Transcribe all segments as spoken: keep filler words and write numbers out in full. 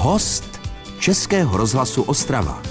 Host Českého rozhlasu Ostrava.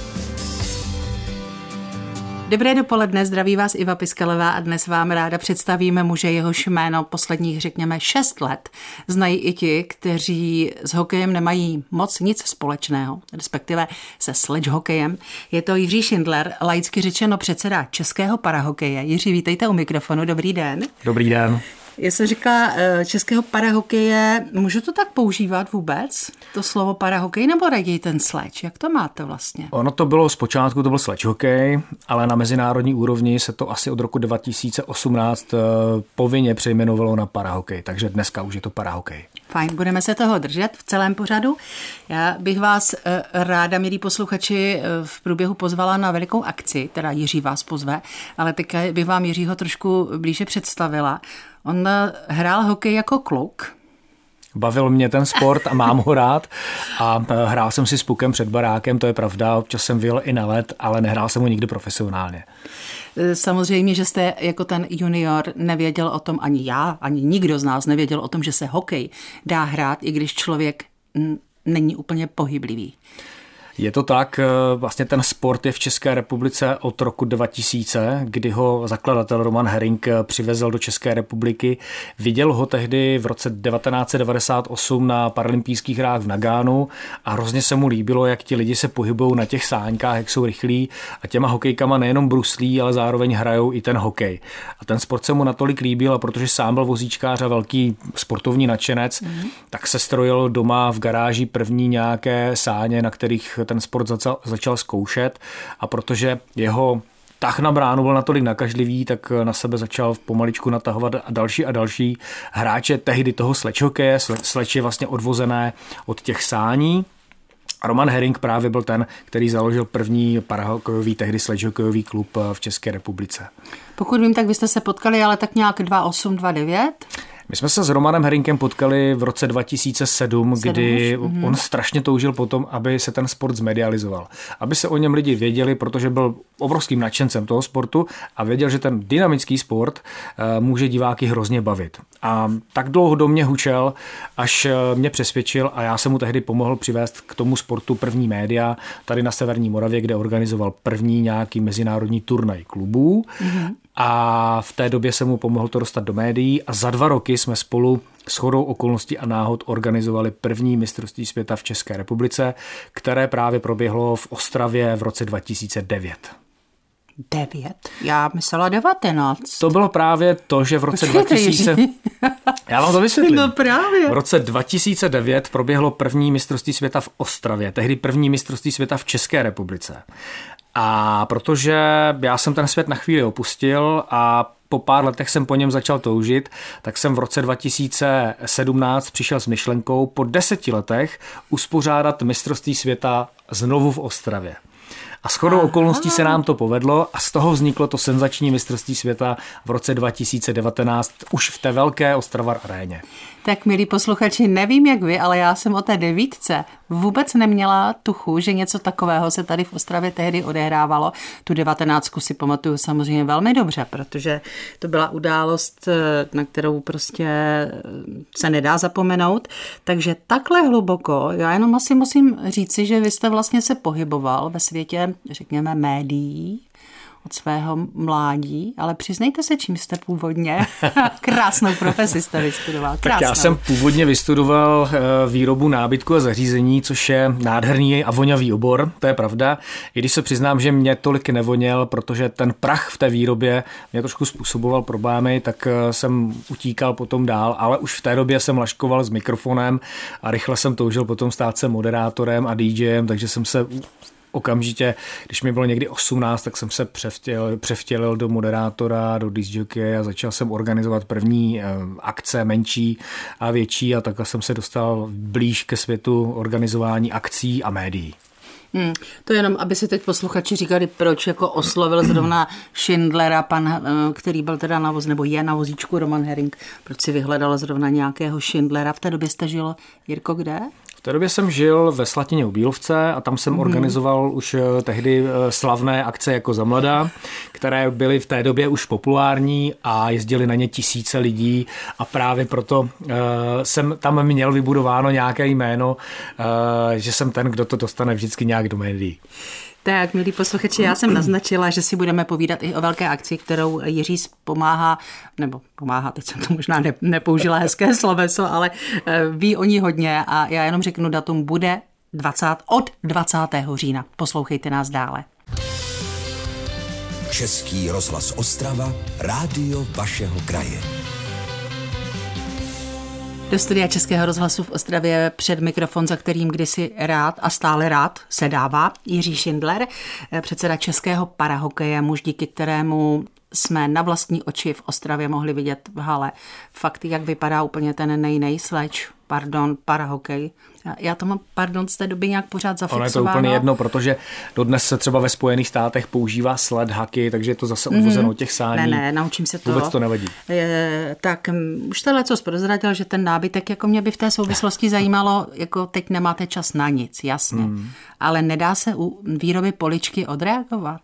Dobré dopoledne, zdraví vás Iva Piskalová a dnes vám ráda představíme muže, jehož jméno posledních, řekněme, šest let znají i ti, kteří s hokejem nemají moc nic společného, respektive se sledge hokejem. Je to Jiří Šindler, laicky řečeno předseda Českého parahokeje. Jiří, vítejte u mikrofonu, dobrý den. Dobrý den. Já jsem říkala Českého parahokeje, můžu to tak používat vůbec, to slovo parahokej, nebo raději ten sledge? Jak to máte vlastně? Ono to bylo zpočátku, to byl sledge hokej, ale na mezinárodní úrovni se to asi od roku dva tisíce osmnáct povinně přejmenovalo na parahokej, takže dneska už je to parahokej. Fajn, budeme se toho držet v celém pořadu. Já bych vás ráda, milí posluchači, v průběhu pozvala na velikou akci, teda Jiří vás pozve, ale teď bych vám Jiřího trošku blíže představila. On hrál hokej jako kluk. Bavil mě ten sport a mám ho rád a hrál jsem si s pukem před barákem, to je pravda, občas jsem vyjel i na led, ale nehrál jsem ho nikdy profesionálně. Samozřejmě, že jste jako ten junior nevěděl o tom, ani já, ani nikdo z nás nevěděl o tom, že se hokej dá hrát, i když člověk není úplně pohyblivý. Je to tak, vlastně ten sport je v České republice od roku dva tisíce, kdy ho zakladatel Roman Herring přivezl do České republiky. Viděl ho tehdy v roce devatenáct set devadesát osm na paralympijských hrách v Nagánu a hrozně se mu líbilo, jak ti lidi se pohybují na těch sáňkách, jak jsou rychlí a těma hokejkama nejenom bruslí, ale zároveň hrajou i ten hokej. A ten sport se mu natolik líbil, a protože sám byl vozíčkář a velký sportovní nadšenec, mm. tak se strojil doma v garáži první nějaké sáně, na kterých ten sport začal, začal zkoušet a protože jeho tah na bránu byl natolik nakažlivý, tak na sebe začal pomaličku natahovat a další a další hráče tehdy toho sledge hokeje. Sledge je vlastně odvozené od těch sání. Roman Herring právě byl ten, který založil první parahokejový, tehdy sledge hokejový klub v České republice. Pokud vím, tak vy jste se potkali ale tak nějak dva osm dva devět? My jsme se s Romanem Herringem potkali v roce dva tisíce sedm, Sedm kdy už? on strašně toužil potom, aby se ten sport zmedializoval. Aby se o něm lidi věděli, protože byl obrovským nadšencem toho sportu a věděl, že ten dynamický sport může diváky hrozně bavit. A tak dlouho do mě hučel, až mě přesvědčil a já jsem mu tehdy pomohl přivést k tomu sportu první média tady na Severní Moravě, kde organizoval první nějaký mezinárodní turnaj klubů. Mm-hmm. A v té době jsem mu pomohl to dostat do médií a za dva roky jsme spolu shodou okolností a náhod organizovali první mistrovství světa v České republice, které právě proběhlo v Ostravě v roce dva tisíce devět. Devět? Já myslela devatenáct. To bylo právě to, že v roce Počkejte, dva tisíce... Já vám to vysvětlím. No právě. V roce dva tisíce devět proběhlo první mistrovství světa v Ostravě, tehdy první mistrovství světa v České republice. A protože já jsem ten svět na chvíli opustil a po pár letech jsem po něm začal toužit, tak jsem v roce dva tisíce sedmnáct přišel s myšlenkou po deseti letech uspořádat mistrovství světa znovu v Ostravě. A shodou okolností se nám to povedlo a z toho vzniklo to senzační mistrovství světa v roce dva tisíce devatenáct už v té velké Ostravar aréně. Tak, milí posluchači, nevím jak vy, ale já jsem o té devítce vůbec neměla tuchu, že něco takového se tady v Ostravě tehdy odehrávalo. Tu devatenáctku si pamatuju samozřejmě velmi dobře, protože to byla událost, na kterou prostě se nedá zapomenout. Takže takhle hluboko, já jenom asi musím říci, že vy jste vlastně se pohyboval ve světě, řekněme, médií, od svého mládí, ale přiznejte se, čím jste původně. Krásnou profesi jste vystudoval. Krásnou. Tak já jsem původně vystudoval výrobu nábytku a zařízení, což je nádherný a vonavý obor, to je pravda. I když se přiznám, že mě tolik nevoněl, protože ten prach v té výrobě mě trošku způsoboval problémy, tak jsem utíkal potom dál, ale už v té době jsem laškoval s mikrofonem a rychle jsem toužil potom stát se moderátorem a DJem, takže jsem se okamžitě, když mi bylo někdy osmnáct, tak jsem se převtělil, převtělil do moderátora, do discjockey a začal jsem organizovat první akce, menší a větší a takhle jsem se dostal blíž ke světu organizování akcí a médií. Hmm, to jenom, aby si teď posluchači říkali, proč jako oslovil zrovna Šindlera, pan, který byl teda na voz, nebo je na vozíčku Roman Herring, proč si vyhledal zrovna nějakého Šindlera. V té době jste žil, Jirko, kde? V té době jsem žil ve Slatině u Bílovce a tam jsem mm. organizoval už tehdy slavné akce jako Za mladá, které byly v té době už populární a jezdili na ně tisíce lidí a právě proto uh, jsem tam měl vybudováno nějaké jméno, uh, že jsem ten, kdo to dostane vždycky nějak do médií. Tak, milí posluchači, já jsem naznačila, že si budeme povídat i o velké akci, kterou Jiří pomáhá, nebo pomáhá, teď jsem to možná ne, nepoužila hezké sloveso, ale ví o ní hodně a já jenom řeknu, datum bude dvacátého od dvacátého října. Poslouchejte nás dále. Český rozhlas Ostrava, rádio vašeho kraje. Do studia Českého rozhlasu v Ostravě před mikrofon, za kterým kdysi rád a stále rád sedává Jiří Šindler, předseda Českého parahokeje, muž, díky kterému jsme na vlastní oči v Ostravě mohli vidět v hale fakt, jak vypadá úplně ten nej-nej sleč, pardon, parahokej. Já to mám, pardon, z té doby nějak pořád zafixováno. Ono je to úplně jedno, protože dodnes se třeba ve Spojených státech používá sled hockey, takže je to zase odvozeno od těch sání. Ne, ne, naučím se to. Vůbec to nevadí. Je, tak už tohle co prozradil, že ten nábytek, jako mě by v té souvislosti zajímalo, jako teď nemáte čas na nic, jasně. Hmm. Ale nedá se u výroby poličky odreagovat?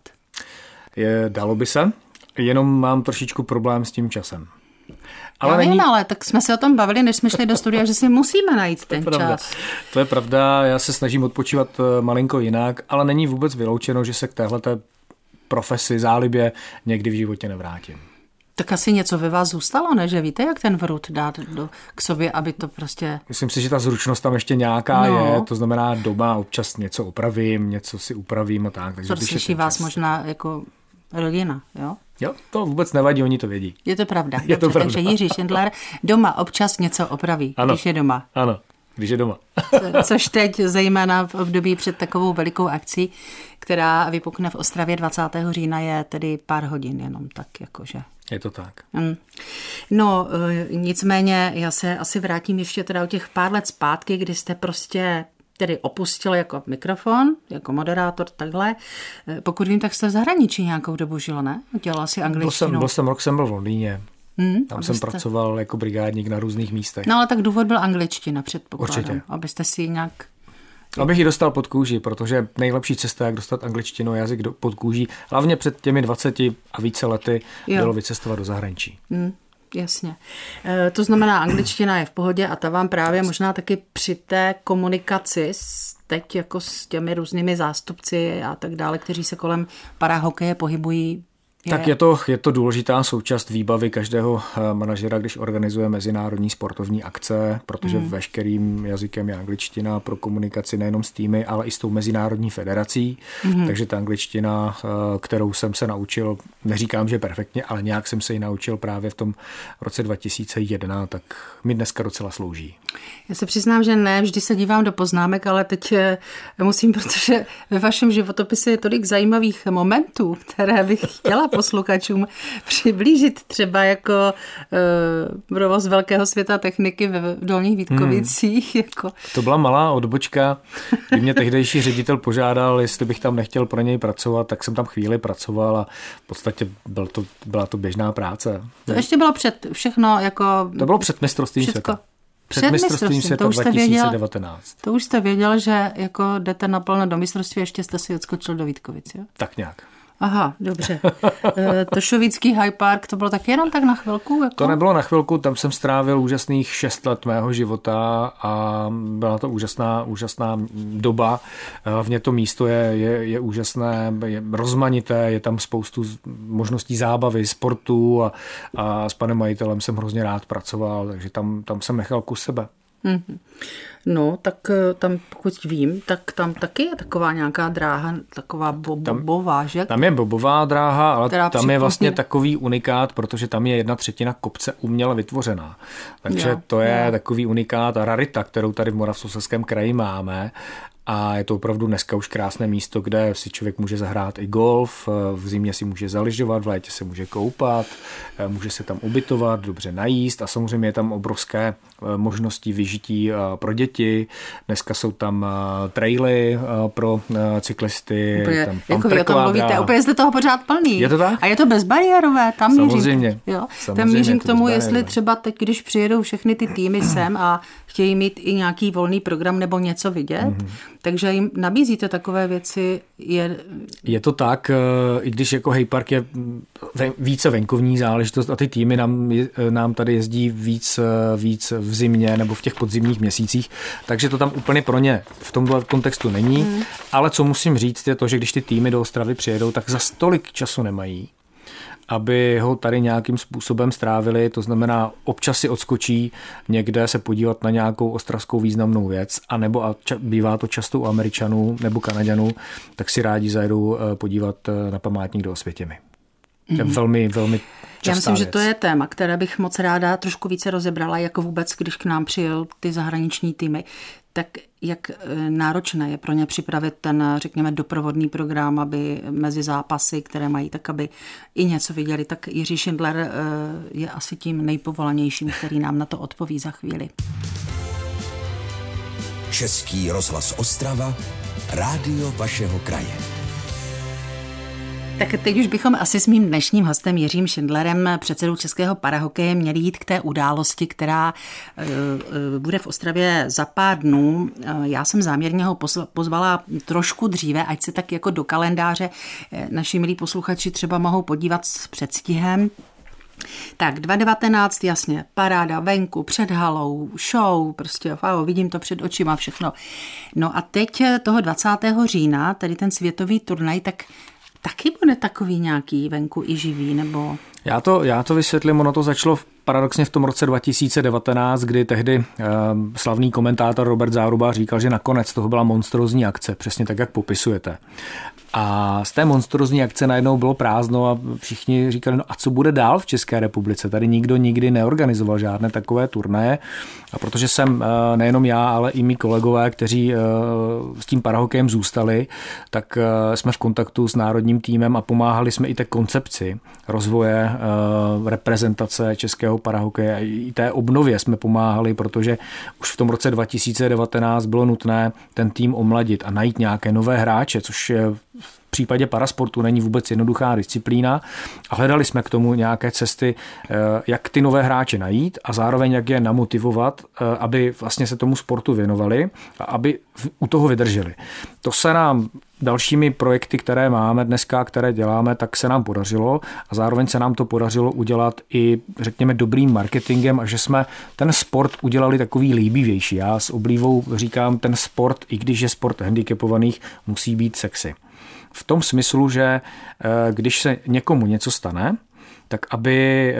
Je, dalo by se, jenom mám trošičku problém s tím časem. Ale já vím, není... ale tak jsme se o tom bavili, než jsme šli do studia, že si musíme najít ten to čas. To je pravda, já se snažím odpočívat malinko jinak, ale není vůbec vyloučeno, že se k téhleté profesi, zálibě někdy v životě nevrátím. Tak asi něco ve vás zůstalo, ne? Že víte, jak ten vrut dát do, k sobě, aby to prostě... Myslím si, že ta zručnost tam ještě nějaká no. je, to znamená doma občas něco opravím, něco si upravím a tak. To slyší vás čas. Možná jako rodina, jo? Jo, to vůbec nevadí, oni to vědí. Je to pravda. Je to Dobře, pravda. Takže Jiří Šindler doma občas něco opraví, ano. když je doma. Ano, když je doma. Což teď zejména v období před takovou velikou akcí, která vypukne v Ostravě dvacátého října, je tedy pár hodin jenom tak jakože. Je to tak. Hmm. No, nicméně já se asi vrátím ještě teda o těch pár let zpátky, kdy jste prostě tedy opustil jako mikrofon, jako moderátor, takhle. Pokud vím, tak jste v zahraničí nějakou dobu žil, ne? Dělal si angličtinu. Byl jsem, byl jsem rok, jsem byl v Londýně. Hmm, Tam jsem jste... pracoval jako brigádník na různých místech. No ale tak důvod byl angličtina, předpokládám. Určitě. Abyste si ji nějak... Abych ji dostal pod kůži, protože nejlepší cesta, jak dostat angličtinu, jazyk pod kůží, hlavně před těmi dvaceti a více lety, jo. bylo vycestovat do zahraničí. Hmm. Jasně. E, to znamená, angličtina je v pohodě a ta vám právě možná taky při té komunikaci s, teď jako s těmi různými zástupci a tak dále, kteří se kolem parahokeje pohybují. Je... Tak je to, je to důležitá součást výbavy každého manažera, když organizuje mezinárodní sportovní akce, protože mm. veškerým jazykem je angličtina pro komunikaci nejenom s týmy, ale i s tou mezinárodní federací. Mm. Takže ta angličtina, kterou jsem se naučil, neříkám, že perfektně, ale nějak jsem se ji naučil právě v tom roce dva tisíce jedna, tak mi dneska docela slouží. Já se přiznám, že ne, vždy se dívám do poznámek, ale teď musím, protože ve vašem životopise je tolik zajímavých momentů, které bych chtěla posluchačům přiblížit, třeba jako uh, provoz velkého světa techniky ve Dolních Vítkovicích. Hmm. Jako. To byla malá odbočka, kdy mě tehdejší ředitel požádal, jestli bych tam nechtěl pro něj pracovat, tak jsem tam chvíli pracoval a v podstatě byl to, byla to běžná práce. To ještě bylo před všechno jako... To bylo před mistrovstvím světa. Před mistrovstvím světa to dva tisíce devatenáct. To už jste věděl, že jako jdete naplno do mistrovství, ještě jste si odskočil do Vítkovic, jo? Tak nějak. Aha, dobře. Tošovický High Park, to bylo taky jenom tak na chvilku? Jako? To nebylo na chvilku, tam jsem strávil úžasných šest let mého života a byla to úžasná, úžasná doba. Hlavně to místo je, je, je úžasné, je rozmanité, je tam spoustu možností zábavy, sportu a, a s panem majitelem jsem hrozně rád pracoval, takže tam, tam jsem nechal kus sebe. Mm-hmm. No, tak tam, pokud vím, tak tam taky je taková nějaká dráha, taková bobová, že? Tam je bobová dráha, ale tam připomín... je vlastně takový unikát, protože tam je jedna třetina kopce uměle vytvořená. Takže jo, to je jo. takový unikát a rarita, kterou tady v Moravskoslezském kraji máme. a je to opravdu dneska už krásné místo, kde si člověk může zahrát i golf, v zimě si může zaližovat, v létě se může koupat, může se tam ubytovat, dobře najíst a samozřejmě je tam obrovské možnosti vyžití pro děti. Dneska jsou tam traily pro cyklisty. Úplně, tam, jako vy o tom mluvíte, úplně jste toho pořád plný. Je to tak? A je to bezbariérové, tam samozřejmě, mířím, jo, samozřejmě tam mířím k tomu, jestli třeba teď, když přijedou všechny ty týmy sem a chtějí mít i nějaký volný program nebo něco vidět, mm-hmm. takže jim nabízíte takové věci. Je... je to tak, i když jako Hay Park je více venkovní záležitost a ty týmy nám, nám tady jezdí víc, víc v zimě nebo v těch podzimních měsících, takže to tam úplně pro ně v tomhle kontextu není, mm. ale co musím říct je to, že když ty týmy do Ostravy přijedou, tak za stolik času nemají, aby ho tady nějakým způsobem strávili, to znamená občas si odskočí někde se podívat na nějakou ostravskou významnou věc, anebo a ča, bývá to často u Američanů nebo Kanaďanů, tak si rádi zajedou podívat na památník do Osvětimi. To je velmi, velmi častá Já myslím, věc. že to je téma, které bych moc ráda trošku více rozebrala, jako vůbec, když k nám přijel ty zahraniční týmy, tak jak náročné je pro ně připravit ten, řekněme, doprovodný program, aby mezi zápasy, které mají, tak aby i něco viděli, tak Jiří Šindler je asi tím nejpovolanějším, který nám na to odpoví za chvíli. Český rozhlas Ostrava, rádio vašeho kraje. Tak teď už bychom asi s mým dnešním hostem Jiřím Šindlerem, předsedou Českého parahokeje, měli jít k té události, která bude v Ostravě za pár dnů. Já jsem záměrně ho pozvala trošku dříve, ať se tak jako do kalendáře naši milí posluchači třeba mohou podívat s předstihem. Tak dva devatenáct, jasně, paráda venku, před halou, show, prostě wow, vidím to před očima všechno. No a teď toho dvacátého října, tady ten světový turnaj, tak taky bude takový nějaký venku i živý, nebo... Já to, já to vysvětlím, ono to začalo paradoxně v tom roce dva tisíce devatenáct, kdy tehdy eh, slavný komentátor Robert Záruba říkal, že nakonec toho byla monstrózní akce, přesně tak, jak popisujete. A z té monstrózní akce najednou bylo prázdno a všichni říkali, no a co bude dál v České republice? Tady nikdo nikdy neorganizoval žádné takové turnaje. A protože jsem eh, nejenom já, ale i mý kolegové, kteří eh, s tím parahokejem zůstali, tak eh, jsme v kontaktu s národním týmem a pomáhali jsme i té koncepci rozvoje reprezentace českého parahokeje. I té obnově jsme pomáhali, protože už v tom roce dva tisíce devatenáct bylo nutné ten tým omladit a najít nějaké nové hráče, což je v případě parasportu není vůbec jednoduchá disciplína a hledali jsme k tomu nějaké cesty, jak ty nové hráče najít a zároveň jak je namotivovat, aby vlastně se tomu sportu věnovali a aby u toho vydrželi. To se nám dalšími projekty, které máme dneska, které děláme, tak se nám podařilo a zároveň se nám to podařilo udělat i, řekněme, dobrým marketingem a že jsme ten sport udělali takový líbivější. Já s oblívou říkám, ten sport, i když je sport handicapovaných, musí být sexy. V tom smyslu, že když se někomu něco stane, tak aby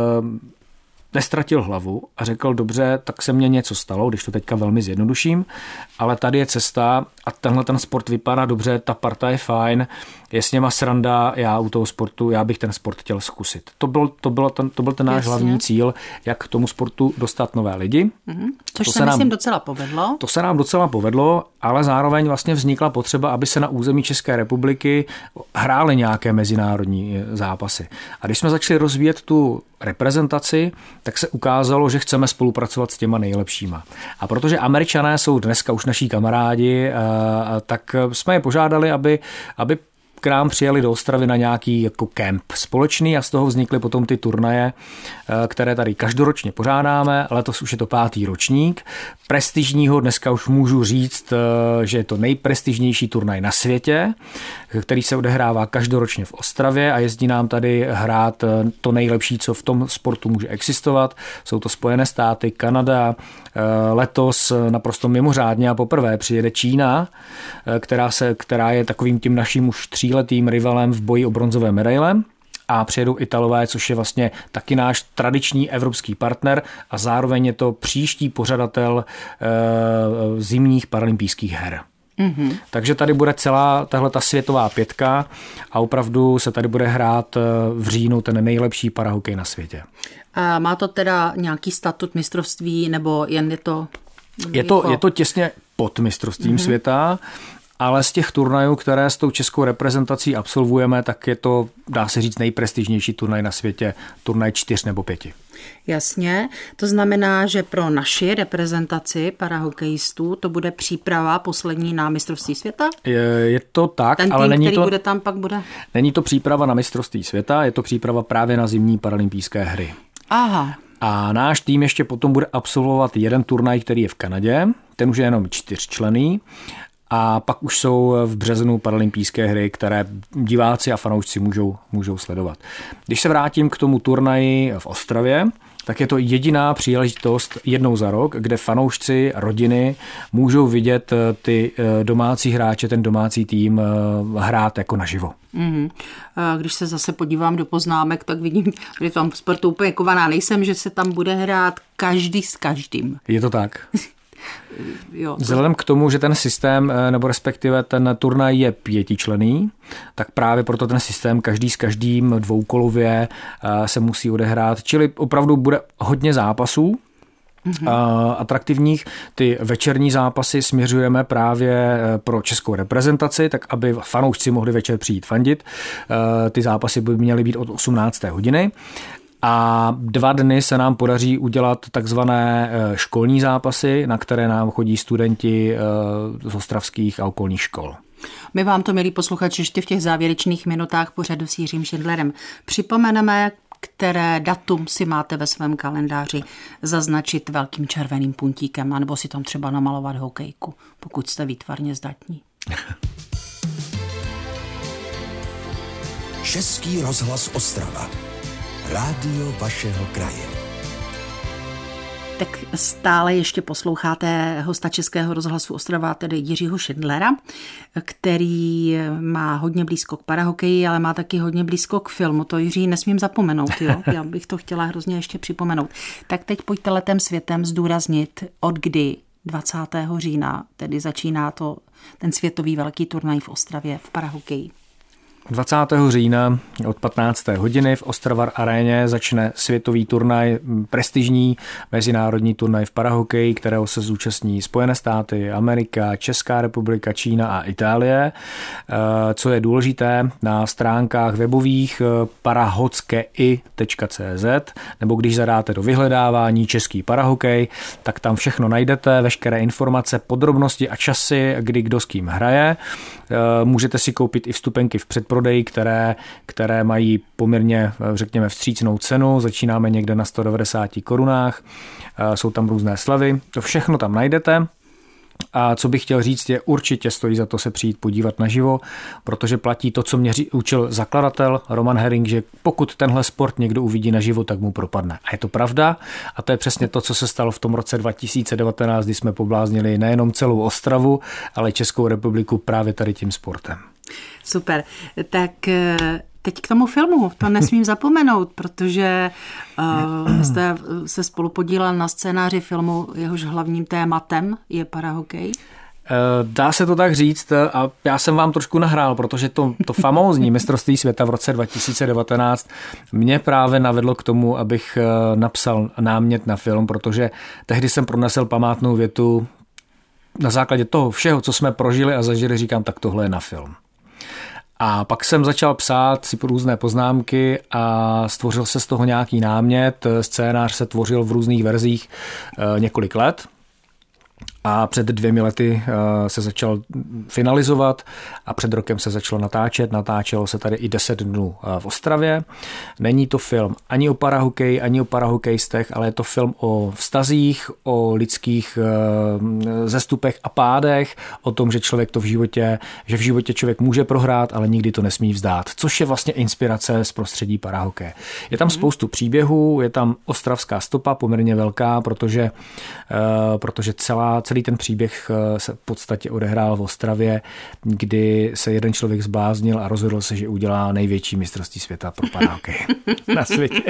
nestratil hlavu a řekl, dobře, tak se mně něco stalo, když to teďka velmi zjednoduším, ale tady je cesta a tenhle ten sport vypadá dobře, ta parta je fajn, je s něma sranda, já u toho sportu, já bych ten sport chtěl zkusit. To byl, to byl, ten, to byl ten náš Jasně. hlavní cíl, jak k tomu sportu dostat nové lidi. Mm-hmm. Což to se, se myslím, nám, docela povedlo. To se nám docela povedlo, ale zároveň vlastně vznikla potřeba, aby se na území České republiky hrály nějaké mezinárodní zápasy. A když jsme začali rozvíjet tu reprezentaci, tak se ukázalo, že chceme spolupracovat s těma nejlepšíma. A protože Američané jsou dneska už naší kamarádi, tak jsme je požádali, aby, aby k nám přijeli do Ostravy na nějaký jako kemp společný a z toho vznikly potom ty turnaje, které tady každoročně pořádáme. Letos už je to pátý ročník. Prestižního dneska už můžu říct, že je to nejprestižnější turnaj na světě, který se odehrává každoročně v Ostravě a jezdí nám tady hrát to nejlepší, co v tom sportu může existovat. Jsou to Spojené státy, Kanada, letos naprosto mimořádně a poprvé přijede Čína, která, se, která je takovým tím naším už tříletým rivalem v boji o bronzové medaile. A přijedou Italové, což je vlastně taky náš tradiční evropský partner a zároveň je to příští pořadatel e, zimních paralympijských her. Mm-hmm. Takže tady bude celá tahle ta světová pětka a opravdu se tady bude hrát v říjnu ten nejlepší parahokej na světě. A má to teda nějaký statut mistrovství nebo jen je to... Je to, je to těsně pod mistrovstvím mm-hmm. světa, ale z těch turnajů, které s tou českou reprezentací absolvujeme, tak je to, dá se říct, nejprestižnější turnaj na světě, turnaj čtyř nebo pěti. Jasně, to znamená, že pro naši reprezentaci parahokejistů to bude příprava poslední na mistrovství světa? Je, je to tak, Ten tým, ale není který to, bude tam, pak bude? Není to příprava na mistrovství světa, je to příprava právě na zimní paralympijské hry. Aha. A náš tým ještě potom bude absolvovat jeden turnaj, který je v Kanadě, ten už je jenom čtyřčlenný. A pak už jsou v březnu paralympijské hry, které diváci a fanoušci můžou, můžou sledovat. Když se vrátím k tomu turnaji v Ostravě, tak je to jediná příležitost jednou za rok, kde fanoušci, rodiny můžou vidět ty domácí hráče, ten domácí tým hrát jako naživo. Mm-hmm. Když se zase podívám do poznámek, tak vidím, že tam sportu úplně kovaná nejsem, že se tam bude hrát každý s každým. Je to tak. Jo, to... Vzhledem k tomu, že ten systém, nebo respektive ten turnaj je pětičlenný, tak právě proto ten systém každý s každým dvoukolově se musí odehrát, čili opravdu bude hodně zápasů, mm-hmm. atraktivních. Ty večerní zápasy směřujeme právě pro českou reprezentaci, tak aby fanoušci mohli večer přijít fandit. Ty zápasy by měly být od osmnácté hodiny. A dva dny se nám podaří udělat takzvané školní zápasy, na které nám chodí studenti z ostravských a okolních škol. My vám to, milí posluchači, ještě v těch závěrečných minutách pořadu s Jiřím Šindlerem připomeneme, které datum si máte ve svém kalendáři zaznačit velkým červeným puntíkem, anebo si tam třeba namalovat hokejku, pokud jste výtvarně zdatní. Český rozhlas Ostrava. Rádio vašeho kraje. Tak stále ještě posloucháte hosta Českého rozhlasu Ostrava, tedy Jiřího Šindlera, který má hodně blízko k parahokeji, ale má taky hodně blízko k filmu. To, Jiří, nesmím zapomenout, jo? Já bych to chtěla hrozně ještě připomenout. Tak teď pojďte letem světem zdůraznit, od kdy dvacátého října, tedy začíná to ten světový velký turnaj v Ostravě v parahokeji. dvacátého října od patnácté hodiny v Ostravar aréně začne světový turnaj, prestižní mezinárodní turnaj v parahokeji, kterého se zúčastní Spojené státy, Amerika, Česká republika, Čína a Itálie. Co je důležité, na stránkách webových parahockei tečka cé zet nebo když zadáte do vyhledávání český parahokej, tak tam všechno najdete, veškeré informace, podrobnosti a časy, kdy kdo s kým hraje. Můžete si koupit i vstupenky v předprodeji, které, které mají poměrně, řekněme, vstřícnou cenu. Začínáme někde na sto devadesát korunách. Jsou tam různé slevy. To všechno tam najdete. A co bych chtěl říct, je určitě stojí za to se přijít podívat naživo, protože platí to, co mě učil zakladatel Roman Herring, že pokud tenhle sport někdo uvidí naživo, tak mu propadne. A je to pravda a to je přesně to, co se stalo v tom roce dva tisíce devatenáct, kdy jsme pobláznili nejenom celou Ostravu, ale Českou republiku právě tady tím sportem. Super. Tak teď k tomu filmu, to nesmím zapomenout, protože uh, jste se spolu podílel na scénáři filmu, jehož hlavním tématem je parahokej. Dá se to tak říct a já jsem vám trošku nahrál, protože to, to famózní mistrovství světa v roce dva tisíce devatenáct mě právě navedlo k tomu, abych napsal námět na film, protože tehdy jsem pronesl památnou větu na základě toho všeho, co jsme prožili a zažili, říkám, tak tohle je na film. A pak jsem začal psát si různé poznámky a stvořil se z toho nějaký námět. Scénář se tvořil v různých verzích několik let. A před dvěmi lety se začal finalizovat a před rokem se začalo natáčet. Natáčelo se tady i deset dnů v Ostravě. Není to film ani o parahokeji, ani o parahokejistech, ale je to film o vztazích, o lidských zestupech a pádech, o tom, že člověk to v životě, že v životě člověk může prohrát, ale nikdy to nesmí vzdát, což je vlastně inspirace z prostředí parahokeje. Je tam spoustu příběhů, je tam ostravská stopa, poměrně velká, protože, protože celá Celý ten příběh se v podstatě odehrál v Ostravě, kdy se jeden člověk zbláznil a rozhodl se, že udělá největší mistrovství světa pro parahokej na světě.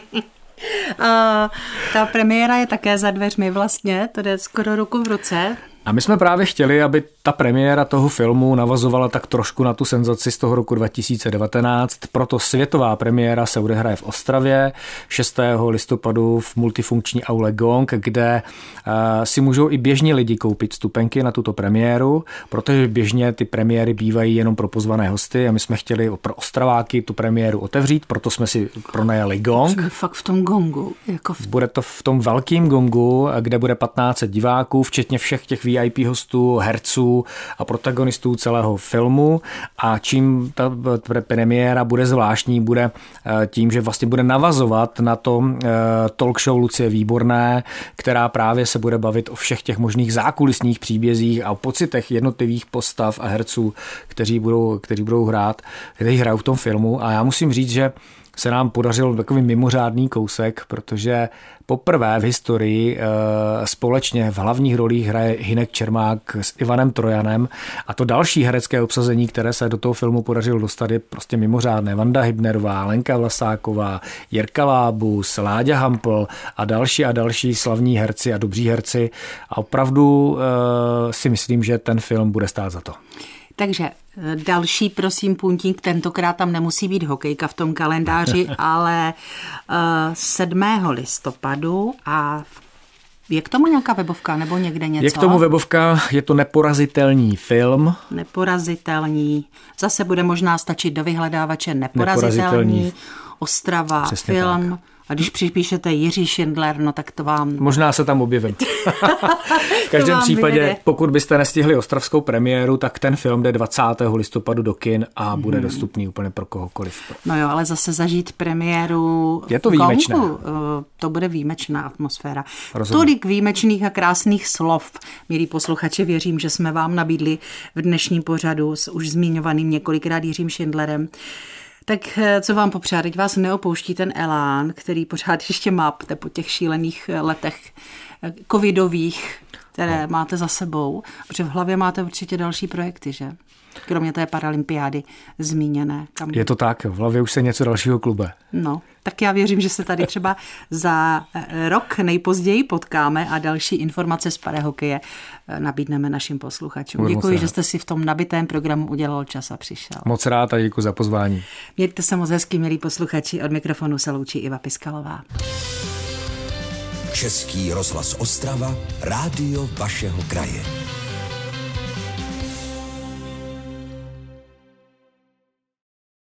A ta premiéra je také za dveřmi vlastně, to jde skoro ruku v ruce. A my jsme právě chtěli, aby ta premiéra toho filmu navazovala tak trošku na tu senzaci z toho roku dva tisíce devatenáct, proto světová premiéra se odehraje v Ostravě šestého listopadu v multifunkční aule Gong, kde si můžou i běžní lidi koupit vstupenky na tuto premiéru, protože běžně ty premiéry bývají jenom pro pozvané hosty a my jsme chtěli pro Ostraváky tu premiéru otevřít, proto jsme si pronajali Gong. Fakt v tom Gongu. Jako v... Bude to v tom velkým Gongu, kde bude patnáct set diváků, včetně všech těch V I P hostů, herců a protagonistů celého filmu, a čím ta premiéra bude zvláštní, bude tím, že vlastně bude navazovat na to talk show Lucie Výborné, která právě se bude bavit o všech těch možných zákulisních příbězích a o pocitech jednotlivých postav a herců, kteří budou, kteří budou hrát, kteří hrajou v tom filmu. A já musím říct, že se nám podařil takový mimořádný kousek, protože poprvé v historii e, společně v hlavních rolích hraje Hynek Čermák s Ivanem Trojanem, a to další herecké obsazení, které se do toho filmu podařilo dostat, je prostě mimořádné. Vanda Hybnerová, Lenka Vlasáková, Jirka Lábus, Láďa Hampl a další a další slavní herci a dobří herci, a opravdu e, si myslím, že ten film bude stát za to. Takže další, prosím, puntík, tentokrát tam nemusí být hokejka v tom kalendáři, ale uh, sedmého listopadu, a je k tomu nějaká webovka nebo někde něco? Je k tomu webovka, je to Neporazitelný film. Neporazitelný. Zase bude možná stačit do vyhledávače Neporazitelný, Neporazitelný. Ostrava, přesně film. Tak. A když připíšete Jiří Šindler, no tak to vám... Možná se tam objevím. V každém případě, vyjede. Pokud byste nestihli ostravskou premiéru, tak ten film jde dvacátého listopadu do kin a bude hmm. dostupný úplně pro kohokoliv. No jo, ale zase zažít premiéru... Je to výjimečné. Gongu, to bude výjimečná atmosféra. Rozumím. Tolik výjimečných a krásných slov, milí posluchači, věřím, že jsme vám nabídli v dnešním pořadu s už zmiňovaným několikrát Jiřím Šindlerem. Tak co vám popřát, teď vás neopouští ten elán, který pořád ještě máte po těch šílených letech covidových, které no. máte za sebou, protože v hlavě máte určitě další projekty, že? Kromě té paralympiády zmíněné. Kam... Je to tak, v hlavě už se něco dalšího klube. No, tak já věřím, že se tady třeba za rok nejpozději potkáme a další informace z parahokeje nabídneme našim posluchačům. Budu děkuji, že jste si v tom nabitém programu udělal čas a přišel. Moc rád a děkuji za pozvání. Mějte se moc hezky, milí posluchači, od mikrofonu se loučí Iva Piskalová. Český rozhlas Ostrava, rádio vašeho kraje.